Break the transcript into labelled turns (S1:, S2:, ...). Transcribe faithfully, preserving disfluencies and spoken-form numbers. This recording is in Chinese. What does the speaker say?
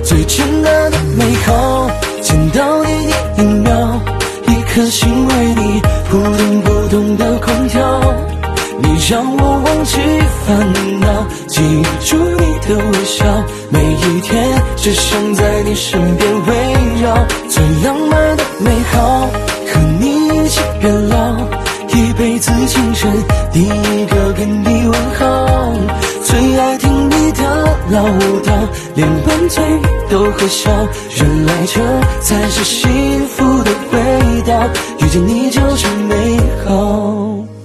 S1: 最简单的美好，见到你第一秒，一颗心为你扑通扑通的狂跳。你让我忘记烦恼，记住你的微笑，每一天只想在你身边围绕。最浪漫的美好，和你一起变老，一辈子情深，第一个跟你问好。最爱听你的唠叨，连拌嘴都会笑，原来这才是幸福的味道，遇见你就是美好。